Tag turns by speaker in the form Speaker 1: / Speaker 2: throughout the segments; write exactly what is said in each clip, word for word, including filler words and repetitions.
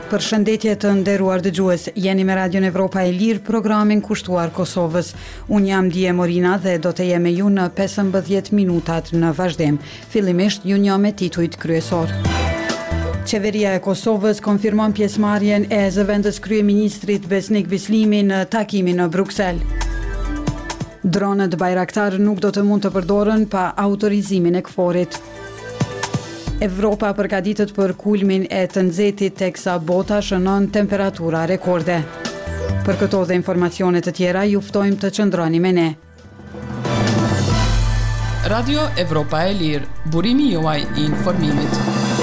Speaker 1: Përshëndetje të nderuar dëgjues, jeni me Radion Evropa e Lirë, programin kushtuar Kosovës. Unë jam Dije Morina dhe do të jem me ju në pesëmbëdhjetë minutat në vazhdim. Fillimisht ju njoh me titujt kryesor. Qeveria e Kosovës konfirmon pjesëmarrjen e zëvendës kryeministrit Besnik Bislimi në takimin në Bruksel. Dronët Bayraktar nuk do të mund të përdoren pa autorizimin e KFOR-it. Evropa përgatitet për kulmin e të nxehtit teksa bota shënon temperatura rekorde. Për këto dhe informacione të tjera ju ftojmë të qëndroni me ne.
Speaker 2: Radio Evropa e Lirë, burimi juaj i informimit.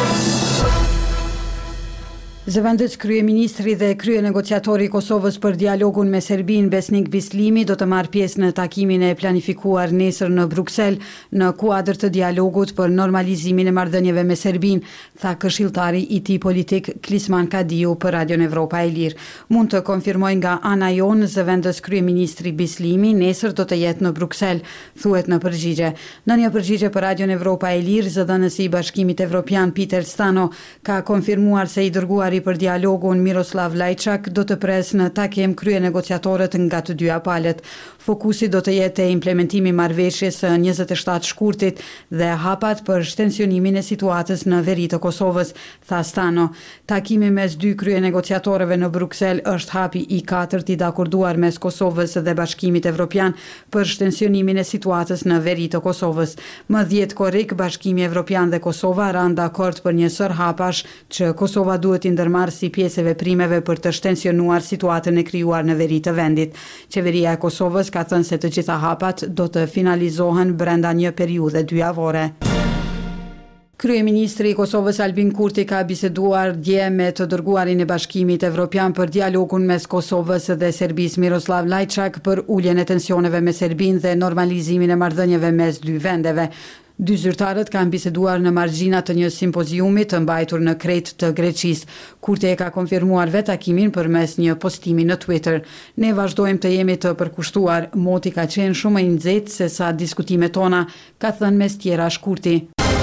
Speaker 1: Zëvendës kryeministri dhe kryenegociatori i Kosovës për dialogun me Serbinë Besnik Bislimi do të marrë pjesë në takimin e planifikuar nesër në Bruksel në kuadër të dialogut për normalizimin e marrëdhënieve me Serbinë, tha këshilltari i tij politik Klisman Kadiu për Radion Evropa e Lirë. Mund të konfirmoj nga ana jonë zëvendës kryeministri Bislimi nesër do të jetë në Bruksel, thuhet në përgjigje. Në një përgjigje për Radion Evropa e Lirë, zëdhënësi i Bashkimit Evropian Peter Stano ka konfirmuar se i dërguar për dialogun Miroslav Lajçak do të pres në takim kryenegociatorët nga të dyja palët. Fokusi do të jetë e implementimi i marrëveshjes së njëzet e shtatë shkurtit dhe hapat për shtensionimin e situatës në veri të Kosovës, tha Stano. Takimi mes dy kryenegociatorëve në Bruksel është hapi i katërt i dakorduar mes Kosovës dhe Bashkimit Evropian për shtensionimin e situatës në veri të Kosovës. Më dhjetë korrik, Bashkimi Evropian dhe Kosova ranë dakord për një sër hapash që Kosova duhet i ndërmarrë si pjesë e veprimeve për të shtensionuar situatën e krijuar në veri të vendit. Qeveria e Kosovës ka thënë se të gjitha hapat do të finalizohen brenda një periudhe dyjavore. Kryeministri i Kosovës Albin Kurti ka biseduar dje me të dërguarin e Bashkimit Evropian për dialogun mes Kosovës dhe Serbisë Miroslav Lajçak për uljen e tensioneve me Serbinë dhe normalizimin e marrëdhënieve mes dy vendeve. Dy zyrtarët kanë biseduar në margjina të një simpoziumi të mbajtur në Kretë të Greqisë. Kurti e ka konfirmuar vetë takimin përmes një postimi në Twitter. Ne vazhdojmë të jemi të përkushtuar, moti ka qenë shumë i nxehtë se sa diskutimet tona, ka thënë mes tjerash Kurti.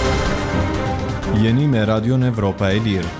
Speaker 3: Jeni me Radion Evropa e Lirë.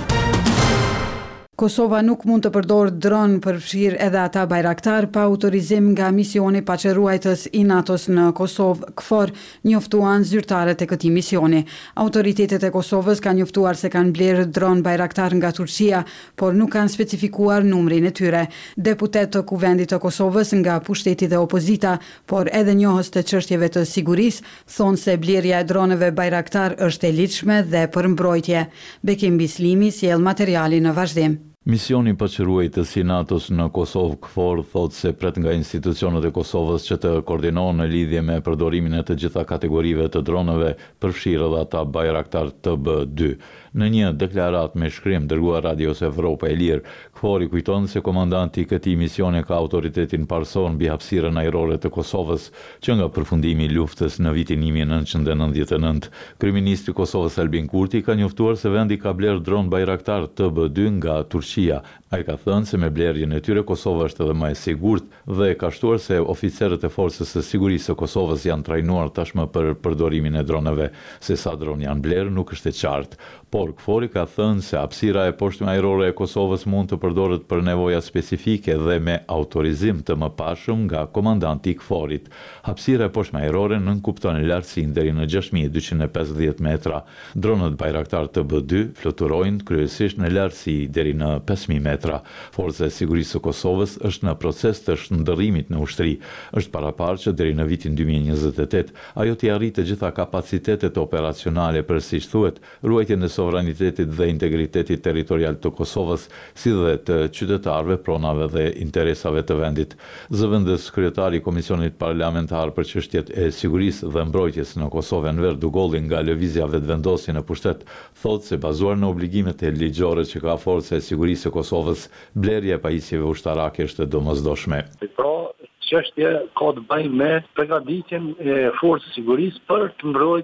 Speaker 1: Kosova nuk mund të përdorë dron përfshirë edhe ata Bayraktar pa autorizim nga misioni paqëruajtës i NATO-s në Kosovë, KFOR, njoftuan zyrtarët e këtij misioni. Autoritetet e Kosovës kanë njoftuar se kanë blerë dron Bayraktar nga Turqia, por nuk kanë specifikuar numrin e tyre. Deputet të Kuvendit të Kosovës nga pushteti dhe opozita, por edhe njohës të çështjeve të sigurisë, thonë se blerja e droneve Bayraktar është e ligjshme dhe për mbrojtje. Bekim Bislimi sjell materialin në vazhdim.
Speaker 4: Misioni paqëruajtës i NATO-s në Kosovë, KFOR, thotë se pret nga institucionet e Kosovës që të koordinohen në lidhje me përdorimin e të gjitha kategorive të dronëve, përfshirë edhe ata Bayraktar T B dy. Në një deklarat me shkrim dërguar Radios Evropa e Lirë, KFOR i kujton se komandanti i këtij misioni ka autoritetin parësor mbi hapësirën ajrore të Kosovës, që nga përfundimi i luftës në vitin një mijë e nëntëqind e nëntëdhjetë e nëntë. Kryeministri i Kosovës Albin Kurti ka njoftuar se vendi ka blerë dron Bayraktar T B dy nga Turqia. Ai ka thënë se me blerjen e tyre Kosova është edhe më e sigurt dhe ka shtuar se oficerët e forcës së sigurisë së Kosovës janë trajnuar tashmë për përdorimin e droneve. Se sa dron janë blerë nuk është e qartë, por KFOR ka thënë se hapësira e poshtme ajrore e Kosovës mund të përdoret për nevoja specifike dhe me autorizim të mëpashëm nga komandanti i KFOR-it. Hapësira e poshtme ajrore nënkupton lartësinë deri në gjashtë mijë e dyqind e pesëdhjetë metra. Dronët Bayraktar T B dy fluturojnë kryesisht në lartësi deri në pesë mijë metra. Forca e sigurisë së Kosovës është në proces të shndërrimit në ushtri. Është paraparë që deri në vitin dy mijë e njëzet e tetë ajo të arrijë të gjitha kapacitetet operacionale për, siç thuhet, ruajtjen e sovranitetit dhe integritetit territorial të Kosovës, si dhe të qytetarëve, pronave dhe interesave të vendit. Zëvendës kryetari i Komisionit Parlamentar për çështjet e sigurisë dhe mbrojtjes në Kosovë, Enver Dugolli, nga lëvizja vetëvendosje në pushtet, thotë se bazuar në obligimet e ligjore që ka forca e sigurisë së Kosovës, blerja e pajisjeve ushtarake është e domosdoshme.
Speaker 5: Pra, çështja ka të bëjë me përgatitjen e forcës sigurisë për të mbrojtur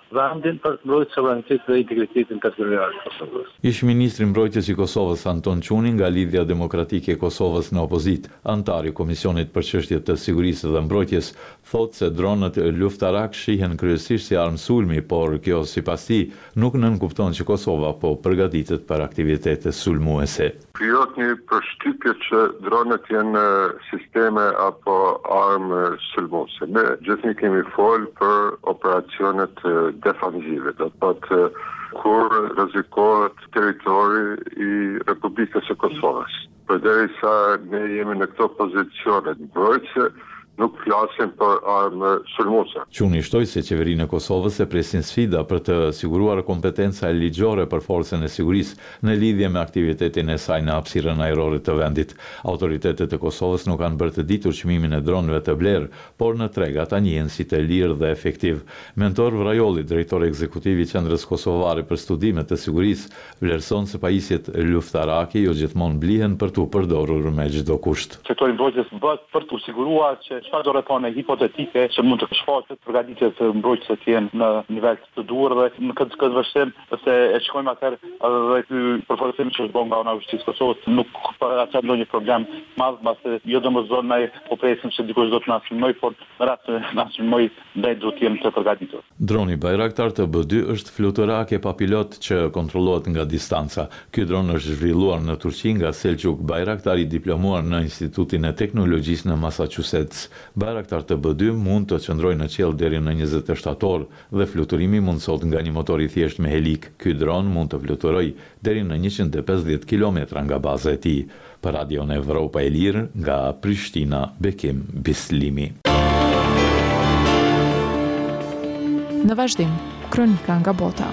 Speaker 5: vendin për mbrojtje suverenitetit dhe integritetin territorial të Kosovës.
Speaker 4: Ish ministri i mbrojtjes i Kosovës Anton Çuni nga Lidhja Demokratike e Kosovës në opozit, antar i Komisionit për çështjet të sigurisë dhe mbrojtjes, thotë se dronët luftarak shihen kryesisht si armë sulmi, por kjo sipas tij nuk nënkupton që Kosova po përgatitet për aktivitete sulmuese.
Speaker 6: Krijohet një përshtypje që dronët janë sisteme apo armë sulmuese. Ne gjithnjë kemi folë për operacionet defanzive, do të thotë kur rrezikohet territori i Republikës së Kosovës. Përderisa ne jemi në këto pozicione mbrojtëse, nuk flasim për armë sulmuese.
Speaker 4: Çuni shtoi se qeverinë e Kosovës e presin sfida për të siguruar kompetenca ligjore për forcën e sigurisë në lidhje me aktivitetin e saj në hapësirën ajrore të vendit. Autoritetet e Kosovës nuk kanë bërë të ditur çmimin e dronëve të blerë, por në treg ata njihen si të lirë dhe efektiv. Mentor Vrajolli, drejtori ekzekutiv i Qendrës Kosovare për Studime të Sigurisë, vlerëson se pajisjet luftarake jo gjithmonë blihen për t'u përdorur me çdo kusht.
Speaker 5: Sektori i mbrojtjes bëhet për t'u siguruar që çfarë do rrethone hipotetike që mund të shfaqet përgatitjet të mbrojtjes të jenë në nivel të duhur dhe në këtë këtë vështim se e shkojmë atëherë edhe ky përforcim që është bën nga ana e Justisë Kosovës nuk ka ndonjë problem madh, pasi jo domosdoshmë ne po presim se dikush do të na sulmoj, por në rast se na sulmoj ne do të jemi të përgatitur.
Speaker 4: Droni Bayraktar të B dy është fluturake pa pilot që kontrollohet nga distanca. Ky dron është zhvilluar në Turqi nga Selçuk Bayraktar, i diplomuar në Institutin e Teknologjisë në Massachusetts. Bayraktar të B dy mund të qëndrojë në qiell deri në njëzet e shtatë orë dhe fluturimi mundsohet nga një motor i thjeshtë me helik. Ky dron mund të fluturojë deri në njëqind e pesëdhjetë kilometra nga baza e tij. Për Radion Evropa e Lirë, nga Prishtina, Bekim Bislimi.
Speaker 7: Në vazhdim, kronika nga bota.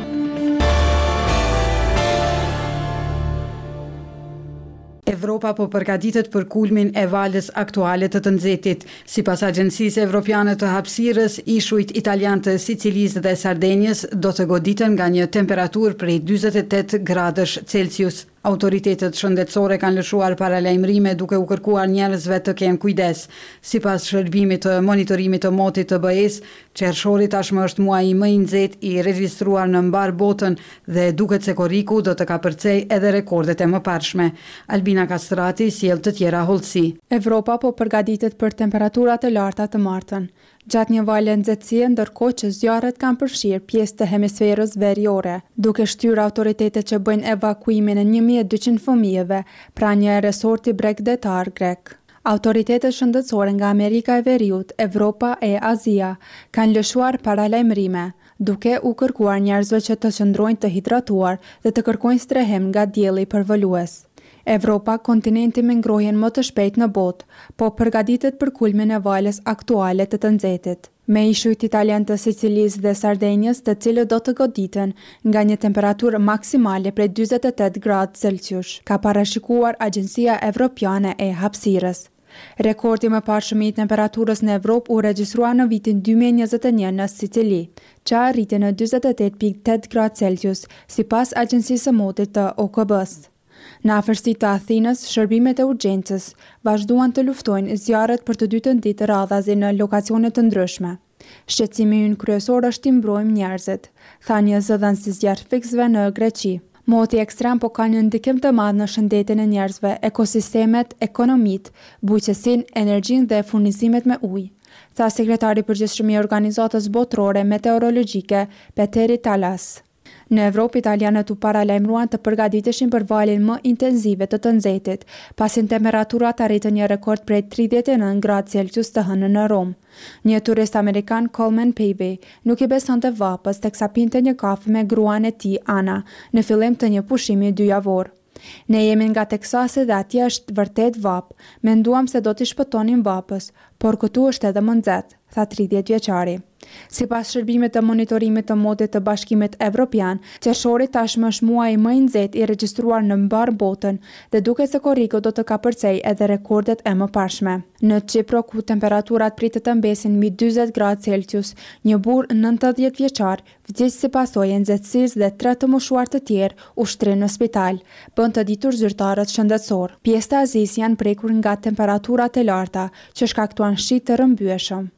Speaker 1: Evropa po përgatitet për kulmin e valës aktuale të të nxehtit. Sipas Agjencisë Evropiane të Hapësirës, ishujt italian të Sicilisë dhe Sardenjës do të goditen nga një temperaturë prej dyzet e tetë gradësh Celsius. Autoritetet shëndetësore kanë lëshuar paralajmërime duke u kërkuar njerëzve të kenë kujdes. Sipas shërbimit të monitorimit të motit të B E-s, qershori tashmë është muaji më i nxehtë i regjistruar në mbar botën dhe duket se korriku do të kapërcej edhe rekordet e mëparshme. Albina Kastrati sjell të tjera hollësi.
Speaker 8: Evropa po përgatitet për temperatura të larta të martën. Gjatë një vale nxehtësie, ndërkohë që zjarret kanë përfshirë pjesë të hemisferës veriore, duke shtyrë autoritetet që bëjnë evakuimin e një mijë e dyqind fëmijëve pra një resorti bregdetar grek. Autoritetet shëndetësore nga Amerika e Veriut, Evropa e Azia kanë lëshuar paralajmërime, duke u kërkuar njerëzve që të qëndrojnë të hidratuar dhe të kërkojnë strehim nga dielli përvolues. Evropa, kontinenti me ngrohjen më të shpejt në botë, po përgatitet për kulmin e valës aktuale të të nxehtit. Me ishujt italian të Sicilisë dhe Sardenjës, të cilët do të goditen nga një temperaturë maksimale prej dyzet e tetë gradë Celsius, ka parashikuar Agjencia Evropiane e Hapësirës. Rekordi më parshëm i temperaturës në Evropë u regjistrua në vitin dy mijë e njëzet e një në Sicili, që arriti në dyzet e tetë pikë tetë gradë Celsius, sipas Agjencisë së Motit të O K B-s. Në afërsi të Athinës, shërbimet e urgjencës vazhduan të luftojnë zjarret për të dytën ditë radhazi në lokacione të ndryshme. Shqetësimi ynë kryesor është t'i mbrojmë njerëzit, tha një zëdhënës i zjarrfiksve në Greqi. Moti ekstrem po ka një ndikim të madh në shëndetin e njerëzve, ekosistemet, ekonomitë, bujqësinë, energjinë dhe furnizimet me ujë, tha sekretari përgjithshëm i Organizatës Botërore Meteorologjike, Peteri Talas. Në Evropë, italianët u paralajmëruan të përgatiteshin për valin më intenzive të të nxehtit, pasi temperaturat arritën një rekord prej tridhjetë e nëntë gradë Celsius të hënën në Rom. Një turist amerikan, Coleman Pavey, nuk i besonte vapës teksa pinte një kafe me gruan e tij, Ana, në fillim të një pushimi dy javor. Ne jemi nga Teksasi dhe atje është vërtet vapë, menduam se do t'i shpëtonim vapës, por këtu është edhe më nxehtë, tha tridhjetë vjeçari. Sipas shërbimit të monitorimit të motit të Bashkimit Evropian, qershori tashmë është muaji më i nxehtë i regjistruar në mbar botën dhe duket se korriku do të kapërcej edhe rekordet e mëparshme. Në Çipro, ku temperaturat pritet të mbesin mbi dyzet gradë Celsius, një burr nëntëdhjetë vjeçar vdiq si pasojë e nxehtësisë dhe tre të moshuar të tjerë u shtrin në spital, bën të ditur zyrtarët shëndetësor. Pjesë të Azisë janë prekur nga temperaturat e larta që shkaktuan shi të rrëmbyeshëm.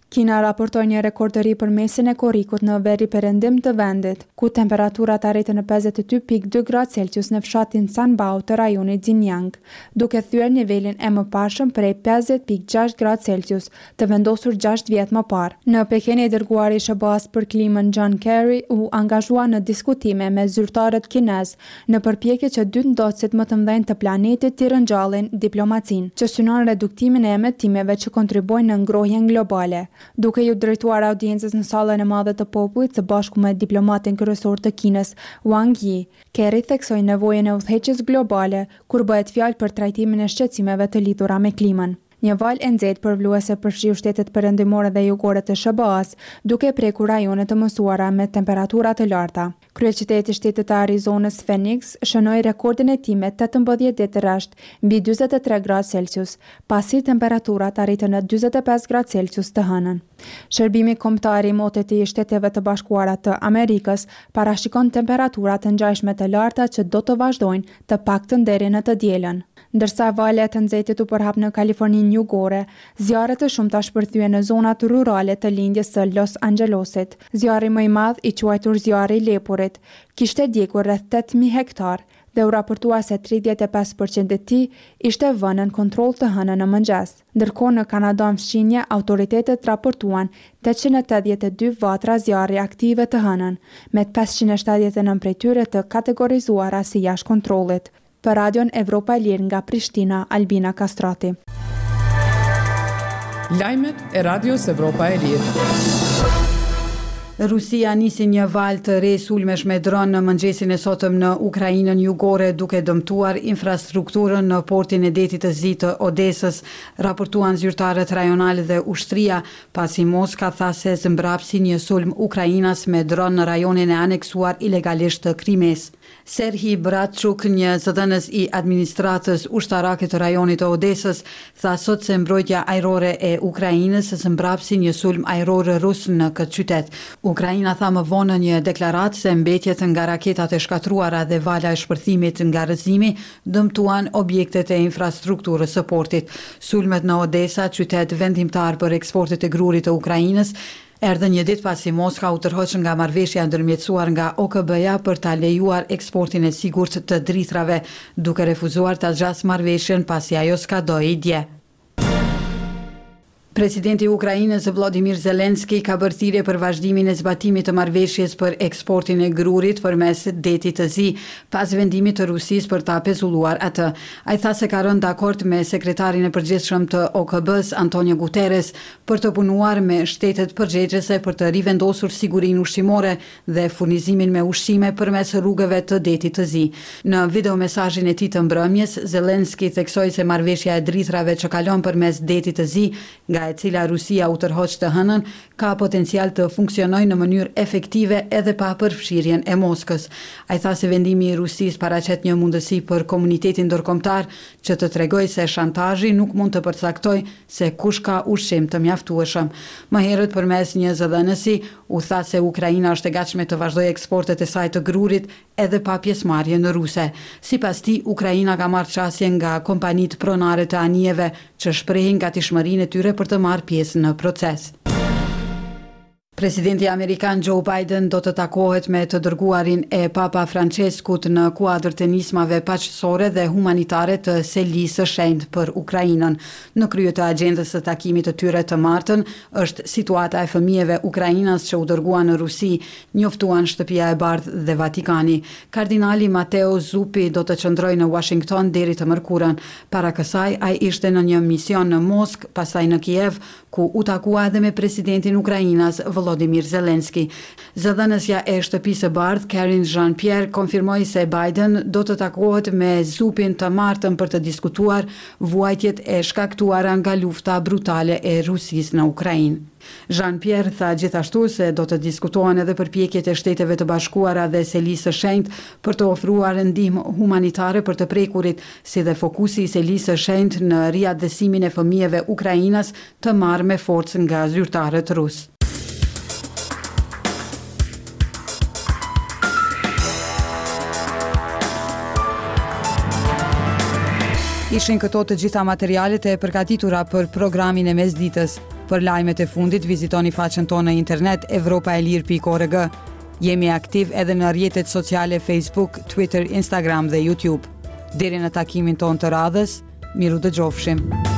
Speaker 8: Kina raportoi një rekordëri për mesin e korrikut në veriperëndim të vendit, ku temperaturat arritën në pesëdhjetë e dy pikë dy gradë Celsius në fshatin Sanbao të rajonit Xinjiang, duke thyer nivelin e mëparshëm prej pesëdhjetë pikë gjashtë gradë Celsius, të vendosur gjashtë vjet më parë. Në Pekin, i dërguari i S B A-s për klimën John Kerry u angazhua në diskutime me zyrtarët kinez në përpjekje që dy ndotësit më të mëdhenj të planetit t'i rëngjallin diplomacinë, që synon reduktimin e emetimeve që kontribojnë në ngrohjen globale. Duke ju drejtuar audiencës në sallën e madhe të popullit së bashku me diplomatin kryesor të Kinës, Wang Yi, Kerry theksoi nevojën e udhëheqjes globale kur bëhet fjalë për trajtimin e shqetësimeve të lidhura me klimën. Një valë e nxehtë përvluese përfshiu shtetet perëndimore dhe jugore të S B A-s, duke prekur rajone të mësuara me temperatura të larta. Kryeqyteti i shtetit të Arizonës, Phoenix, shënoi rekordin e tij me tetëmbëdhjetë ditë rresht mbi dyzet e tre gradë Celsius, pasi temperaturat arritën në dyzet e pesë gradë Celsius të hënën. Shërbimi kombëtar i motit i Shteteve të Bashkuara të Amerikës parashikon temperatura të ngjashme të larta që do të vazhdojnë të paktën deri në të dielën. Ndërsa valet të nxehtit u përhap në Kaliforninë jugore, zjarre të shumta shpërthyen në zonat rurale të lindjes së Los Angelesit. Zjarri më i madh, i quajtur zjarri i Lepurit, kishte djegur rreth tetë mijë hektar dhe u raportua se tridhjetë e pesë përqind e tij ishte vënë në kontroll të hënën në mëngjes. Ndërkohë në Kanada fshinje, autoritetet raportuan tetëqind e tetëdhjetë e dy vatra zjarri aktive të hënën, me pesëqind e shtatëdhjetë e nëntë prej tyre të kategorizuara si jashtë kontrollit. Për Radion Evropa e Lirë nga Prishtina, Albina Kastrati.
Speaker 2: Lajmet e Radios Evropa e Lirë.
Speaker 1: Rusia nisi një valë të re sulmesh me dron në mëngjesin e sotëm në Ukrainën jugore, duke dëmtuar infrastrukturën në portin e detit të zi të Odesës, raportuan zyrtarët rajonale dhe ushtria, pasi Moska tha se zëmbrapsi një sulm Ukrainas me dron në rajonin e aneksuar ilegalisht të Krimes. Serhi Bratçuk, një zëdhënës i administratës ushtarake të rajonit të Odesës, tha sot se mbrojtja ajrore e Ukrainës zëmbrapsi një sulm ajror rus në këtë qytet. Ukraina tha më vonë në një deklaratë se mbetjet nga raketat e shkatruara dhe vala e shpërthimit nga rrëzimi dëmtuan objektet e infrastrukturës së portit. Sulmet në Odesa, qytet vendimtar për eksportet e grurit të Ukrainës, erdhën një ditë pasi Moska u tërhoq nga marrëveshja ndërmjetësuar nga O K B-ja për ta lejuar eksportin e sigurt të dritrave, duke refuzuar ta zgjasë marrëveshjen pasi ajo skadoi dje. Presidenti i Ukrainës Volodymyr Zelensky ka bërë thirrje për vazhdimin e zbatimit të marrëveshjes për eksportin e grurit përmes detit të zi, pas vendimit të Rusisë për ta pezulluar atë. Ai tha se ka rënë dakord me sekretarin e përgjithshëm të O K B-s Antonio Guterres për të punuar me shtetet përgjegjëse për të rivendosur sigurinë ushqimore dhe furnizimin me ushqime përmes rrugëve të detit të zi. Në videomesazhin e tij të mbrëmjes, Zelensky theksoi se marrëveshja e dritrave që kalon përmes detit të zi, nga e cila Rusia u tërhoq të hënën, ka potencial të funksionojë në mënyrë efektive edhe pa përfshirjen e Moskës. Ai tha se vendimi i Rusisë paraqet një mundësi për komunitetin ndërkombëtar që të tregojë se shantazhi nuk mund të përcaktojë se kush ka ushqim të mjaftueshëm. Më herët përmes një zëdhënësi u tha se Ukraina është e gatshme të vazhdojë eksportet e saj të grurit edhe pa pjesëmarrjen ruse. Sipas tij, Ukraina ka marrë qasje nga kompanitë pronare të anijeve që shprehin gatishmërinë e tyre për të marrë pjesë në proces. Presidenti Amerikan Joe Biden do të takohet me të dërguarin e Papa Franceskut në kuadër të nismave paqësore dhe humanitare të selisë së shenjtë për Ukrainën. Në krye të agjendës së takimit të tyre të martën është situata e fëmijëve ukrainas që u dërguan në Rusi, njoftuan Shtëpia e Bardhë dhe Vatikani. Kardinali Matteo Zuppi do të qëndrojë në Washington deri të mërkurën. Para kësaj ai ishte në një mision në Moskë, pastaj në Kiev, ku u takua edhe me presidentin Ukrainas Volodymyr Zelensky. Zëdhënësja e Shtëpisë së Bardhë, Karine Jean-Pierre, konfirmoi se Biden do të takohet me Zuppin të martën për të diskutuar vuajtjet e shkaktuara nga lufta brutale e Rusisë në Ukrainë. Jean-Pierre tha gjithashtu se do të diskutohen edhe përpjekjet e Shteteve të Bashkuara dhe selisë së shenjtë për të ofruar ndihmë humanitare për të prekurit, si dhe fokusi i selisë së shenjtë në riadhësimin e fëmijëve ukrainas të marrë me forcë nga zyrtarët rusë. Ishin këto të gjitha materialet e përgatitura për programin e mesditës. Për lajmet e fundit, vizitoni faqen tonë në internet evropaelir pikë org. Jemi aktiv edhe në rrjetet sociale Facebook, Twitter, Instagram dhe YouTube. Deri në takimin tonë të radhës, miru dëgjofshim.